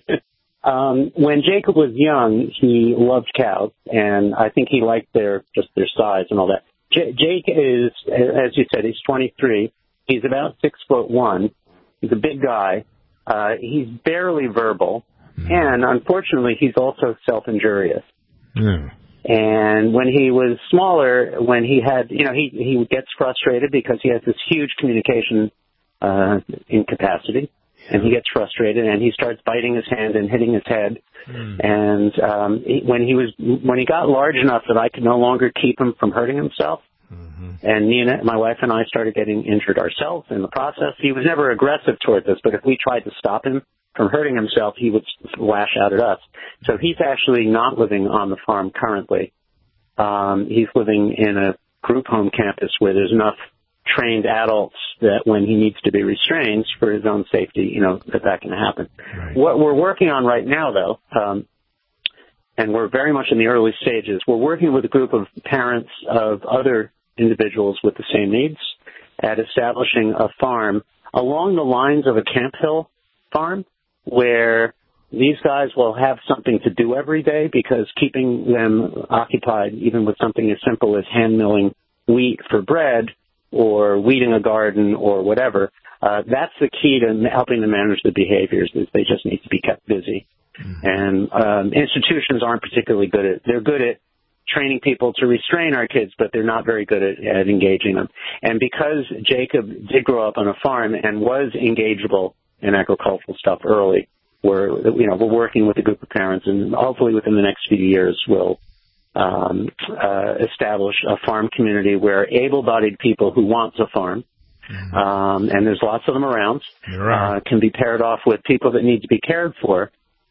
um, when Jacob was young, he loved cows, and I think he liked their just their size and all that. J- Jake is, as you said, he's twenty-three. He's about six foot one. He's a big guy. Uh, he's barely verbal, mm. and unfortunately, he's also self-injurious. Mm. And when he was smaller, when he had, you know, he, he gets frustrated because he has this huge communication uh, incapacity, and he gets frustrated and he starts biting his hand and hitting his head. Mm. And um, he, when he was, when he got large enough that I could no longer keep him from hurting himself, mm-hmm. and Nina, my wife and I started getting injured ourselves in the process. He was never aggressive towards us, but if we tried to stop him from hurting himself, he would lash out at us. So he's actually not living on the farm currently. Um, he's living in a group home campus where there's enough trained adults that when he needs to be restrained for his own safety, you know, that that can happen. Right. What we're working on right now, though, um, and we're very much in the early stages, we're working with a group of parents of other individuals with the same needs at establishing a farm along the lines of a Camp Hill farm, where these guys will have something to do every day, because keeping them occupied, even with something as simple as hand milling wheat for bread or weeding a garden or whatever, uh, that's the key to helping them manage the behaviors, is they just need to be kept busy. Mm-hmm. And um, institutions aren't particularly good at, they're good at training people to restrain our kids, but they're not very good at, at engaging them. And because Jacob did grow up on a farm and was engageable in agricultural stuff early, we're, you know, we're working with a group of parents, and hopefully within the next few years we'll um, uh, establish a farm community where able-bodied people who want to farm, mm-hmm. um, and there's lots of them around, uh, can be paired off with people that need to be cared for,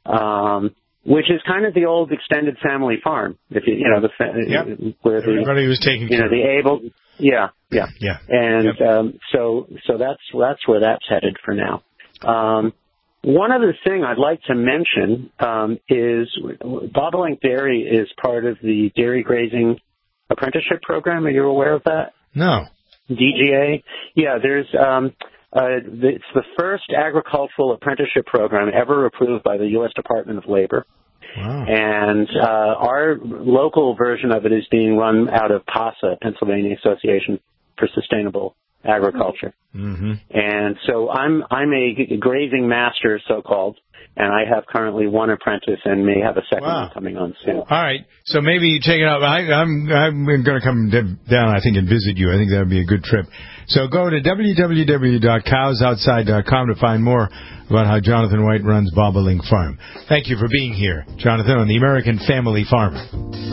um, which is kind of the old extended family farm. If you, you know, the fa- yep. where the, everybody was taking you know, care the able, yeah, yeah, yeah, and yep. um, so so that's that's where that's headed for now. Um, one other thing I'd like to mention um, is Bobolink Dairy is part of the Dairy Grazing Apprenticeship Program. Are you aware of that? No. D G A? Yeah, there's um, uh, it's the first agricultural apprenticeship program ever approved by the U S Department of Labor. Wow. And uh, our local version of it is being run out of PASA, Pennsylvania Association for Sustainable Agriculture. Mm-hmm. And so I'm I'm a grazing master, so-called, and I have currently one apprentice and may have a second wow. one coming on soon. All right, so maybe you check it out. I, I'm I'm going to come down, I think, and visit you. I think that would be a good trip. So go to w w w dot cows outside dot com to find more about how Jonathan White runs Bobolink Farm. Thank you for being here, Jonathan, on the American Family Farmer.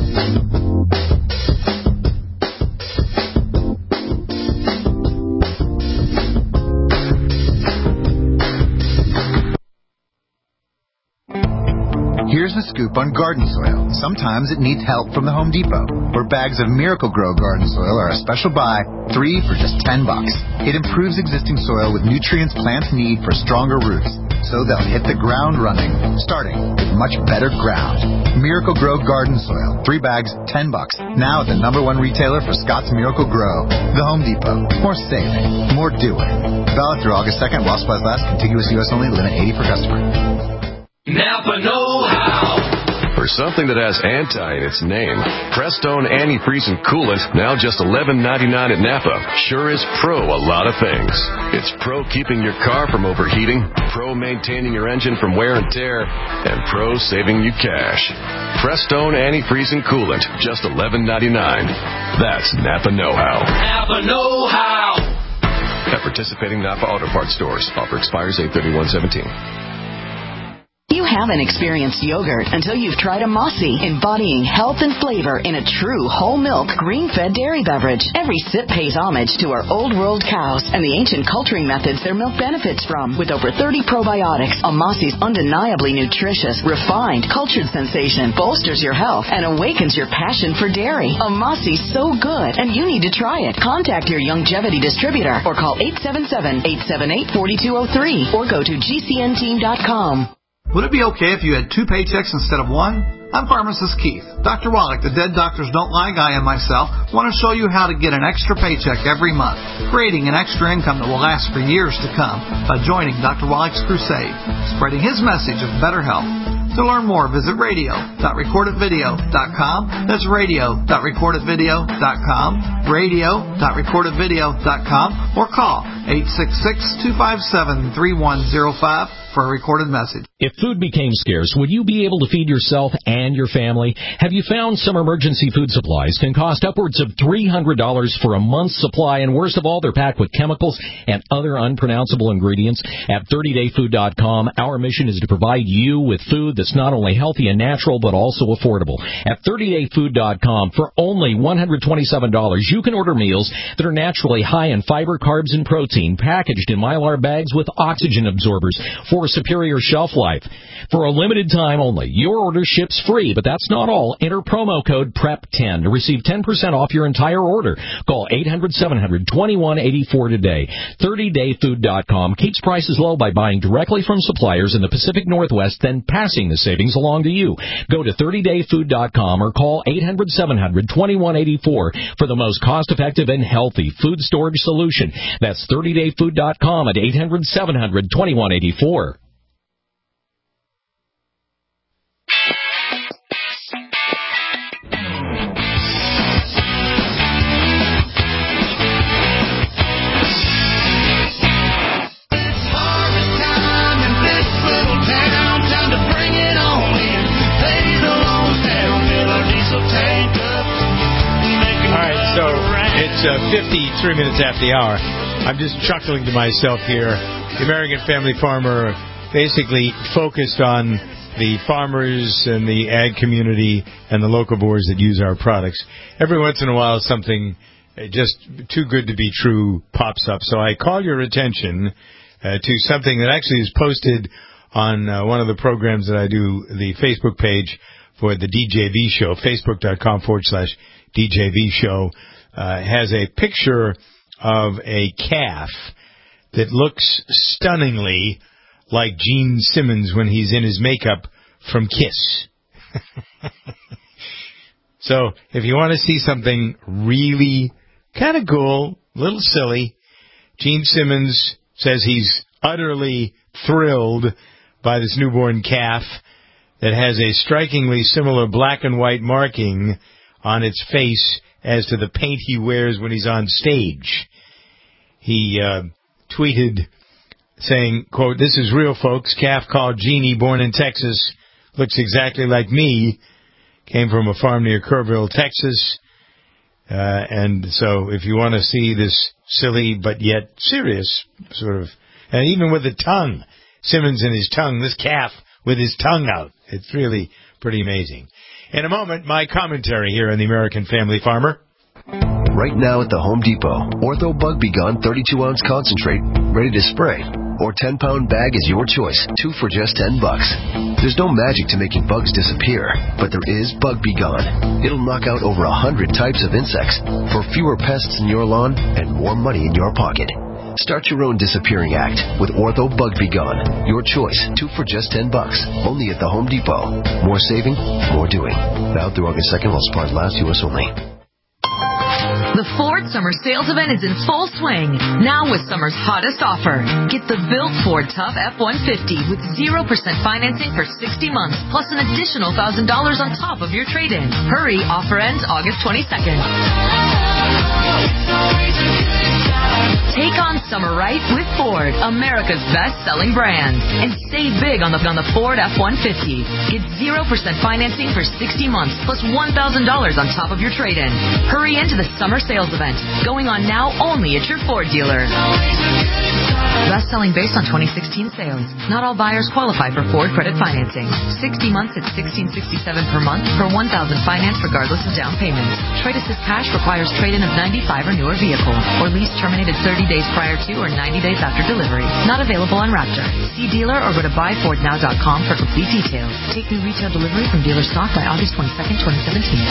Here's the scoop on garden soil. Sometimes it needs help from the Home Depot, where bags of Miracle Grow garden soil are a special buy, three for just ten bucks. It improves existing soil with nutrients plants need for stronger roots, so they'll hit the ground running, starting with much better ground. Miracle Grow garden soil, three bags, ten bucks. Now at the number one retailer for Scott's Miracle Grow, the Home Depot. More saving, more doing. Valid through August second while supplies last. Contiguous U S only. Limit eighty per customer. Napa know-how. For something that has anti in its name, Prestone Antifreeze and Coolant, now just eleven ninety-nine at Napa, sure is pro a lot of things. It's pro keeping your car from overheating, pro maintaining your engine from wear and tear, and pro saving you cash. Prestone Antifreeze and Coolant, just eleven ninety-nine. That's Napa know-how. Napa know-how. at participating Napa Auto Parts stores. Offer expires eight thirty-one seventeen. You haven't experienced yogurt until you've tried a Mossy, embodying health and flavor in a true whole milk, green-fed dairy beverage. Every sip pays homage to our old world cows and the ancient culturing methods their milk benefits from. With over thirty probiotics, a Mossy's undeniably nutritious, refined, cultured sensation bolsters your health and awakens your passion for dairy. A Mossy's so good, and you need to try it. Contact your Youngevity distributor or call eight seven seven, eight seven eight, four two zero three or go to G C N team dot com. Would it be okay if you had two paychecks instead of one? I'm Pharmacist Keith. Doctor Wallach, the Dead Doctors Don't Lie guy, and myself want to show you how to get an extra paycheck every month, creating an extra income that will last for years to come by joining Doctor Wallach's crusade, spreading his message of better health. To learn more, visit radio dot record it video dot com. That's radio dot record it video dot com, radio dot record it video dot com, or call eight six six, two five seven, three one zero five for a recorded message. If food became scarce, would you be able to feed yourself and your family? Have you found some emergency food supplies can cost upwards of three hundred dollars for a month's supply, and worst of all, they're packed with chemicals and other unpronounceable ingredients? At thirty day food dot com, our mission is to provide you with food that's not only healthy and natural, but also affordable. At thirty day food dot com, for only one hundred twenty-seven dollars, you can order meals that are naturally high in fiber, carbs, and protein, packaged in Mylar bags with oxygen absorbers for superior shelf life. For a limited time only, your order ships free, but that's not all. Enter promo code P R E P ten to receive ten percent off your entire order. Call eight hundred, seven hundred, twenty-one eighty-four today. thirty day food dot com keeps prices low by buying directly from suppliers in the Pacific Northwest, then passing the savings along to you. Go to thirty day food dot com or call eight hundred, seven hundred, twenty-one eighty-four for the most cost-effective and healthy food storage solution. That's thirty day food dot com at eight hundred, seven hundred, twenty-one eighty-four. It's uh, fifty-three minutes after the hour. I'm just chuckling to myself here. The American Family Farmer basically focused on the farmers and the ag community and the local boards that use our products. Every once in a while, something just too good to be true pops up. So I call your attention uh, to something that actually is posted on uh, one of the programs that I do, the Facebook page for the D J V Show, facebook.com forward slash DJV Show. Uh, has a picture of a calf that looks stunningly like Gene Simmons when he's in his makeup from Kiss. So if you want to see something really kind of cool, a little silly, Gene Simmons says he's utterly thrilled by this newborn calf that has a strikingly similar black and white marking on its face as to the paint he wears when he's on stage. He uh, tweeted saying, quote, "This is real, folks. Calf called Jeannie, born in Texas. Looks exactly like me. Came from a farm near Kerrville, Texas. Uh, and so if you want to see this silly but yet serious sort of, and even with the tongue, Simmons and his tongue, this calf with his tongue out, it's really pretty amazing." In a moment, my commentary here on the American Family Farmer. Right now at the Home Depot, Ortho Bug Be Gone thirty-two ounce concentrate, ready to spray, or ten pound bag is your choice, two for just ten bucks. There's no magic to making bugs disappear, but there is Bug Be Gone. It'll knock out over a hundred types of insects for fewer pests in your lawn and more money in your pocket. Start your own disappearing act with Ortho Bug Be Gone. Your choice, two for just ten bucks. Only at the Home Depot. More saving, more doing. Now through August second while supplies last, U S only. The Ford Summer Sales Event is in full swing, now with summer's hottest offer. Get the built Ford Tough F one fifty with zero percent financing for sixty months, plus an additional one thousand dollars on top of your trade-in. Hurry, offer ends August twenty-second. Take on summer right with Ford, America's best-selling brand, and save big on the on the Ford F one fifty. Get zero percent financing for sixty months plus one thousand dollars on top of your trade-in. Hurry into the summer sales event, going on now only at your Ford dealer. Best-selling based on twenty sixteen sales. Not all buyers qualify for Ford credit financing. sixty months at sixteen sixty-seven per month for one thousand dollars finance regardless of down payments. Trade Assist Cash requires trade-in of ninety-five or newer vehicle, or lease terminated thirty days prior to or ninety days after delivery. Not available on Raptor. See dealer or go to buy ford now dot com for complete details. Take new retail delivery from dealer stock by August twenty-second, twenty seventeen.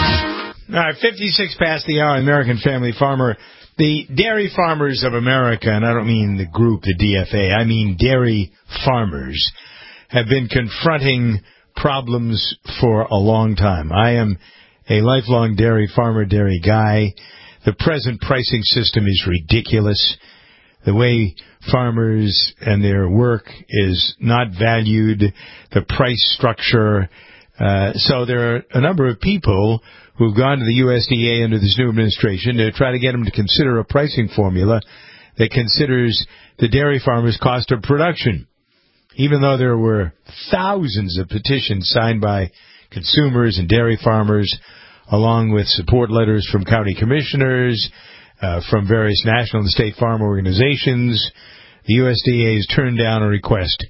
All right, fifty-six past the hour, American Family Farmer. The Dairy Farmers of America, and I don't mean the group, the D F A, I mean dairy farmers, have been confronting problems for a long time. I am a lifelong dairy farmer, dairy guy. The present pricing system is ridiculous. The way farmers and their work is not valued, the price structure. Uh, so there are a number of people who've gone to the U S D A under this new administration to try to get them to consider a pricing formula that considers the dairy farmers' cost of production. Even though there were thousands of petitions signed by consumers and dairy farmers, along with support letters from county commissioners, uh, from various national and state farm organizations, the U S D A has turned down a request.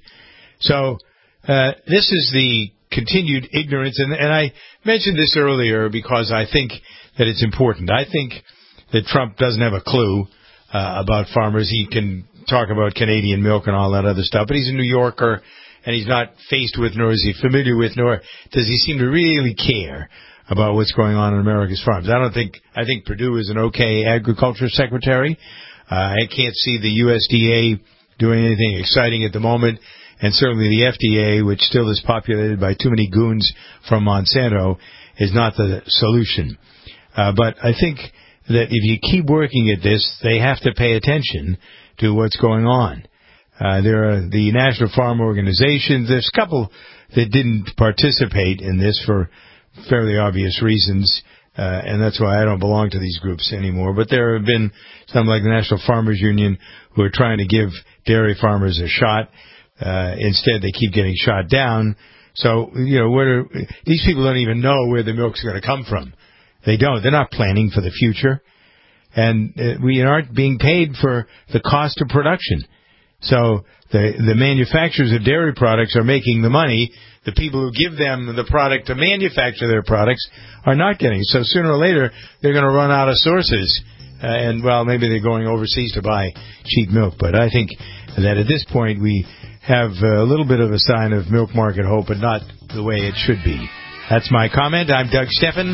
So uh, this is the continued ignorance, and, and I mentioned this earlier because I think that it's important. I think that Trump doesn't have a clue uh, about farmers. He can talk about Canadian milk and all that other stuff, but he's a New Yorker, and he's not faced with, nor is he familiar with, nor does he seem to really care about what's going on in America's farms. I don't think, I think Perdue is an okay agriculture secretary. Uh, I can't see the U S D A doing anything exciting at the moment. And certainly the F D A, which still is populated by too many goons from Monsanto, is not the solution. Uh, but I think that if you keep working at this, they have to pay attention to what's going on. Uh, there are the National Farm Organizations. There's a couple that didn't participate in this for fairly obvious reasons, uh, and that's why I don't belong to these groups anymore. But there have been some, like the National Farmers Union, who are trying to give dairy farmers a shot. Uh, instead, they keep getting shot down. So, you know, where these people don't even know where the milk's going to come from. They don't. They're not planning for the future. And uh, we aren't being paid for the cost of production. So the the manufacturers of dairy products are making the money. The people who give them the product to manufacture their products are not getting it. So sooner or later, they're going to run out of sources. Uh, and, well, maybe they're going overseas to buy cheap milk. But I think that at this point, we have a little bit of a sign of milk market hope, but not the way it should be. That's my comment. I'm Doug Steffen.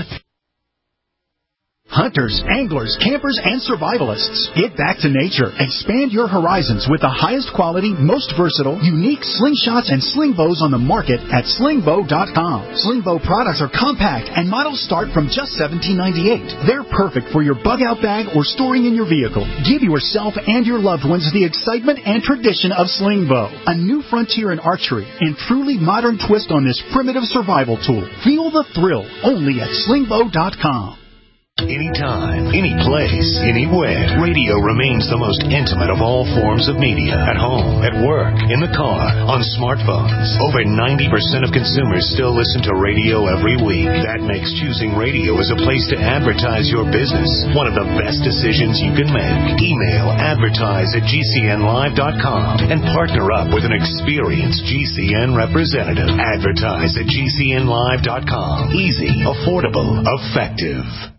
Hunters, anglers, campers, and survivalists. Get back to nature. Expand your horizons with the highest quality, most versatile, unique slingshots and sling bows on the market at sling bow dot com. Sling bow products are compact and models start from just seventeen ninety-eight. They're perfect for your bug out bag or storing in your vehicle. Give yourself and your loved ones the excitement and tradition of sling bow. A new frontier in archery and truly modern twist on this primitive survival tool. Feel the thrill only at sling bow dot com. Anytime, any place, anywhere. Radio remains the most intimate of all forms of media. At home, at work, in the car, on smartphones. Over ninety percent of consumers still listen to radio every week. That makes choosing radio as a place to advertise your business one of the best decisions you can make. Email advertise at G C N live dot com and partner up with an experienced G C N representative. Advertise at G C N live dot com. Easy, affordable, effective.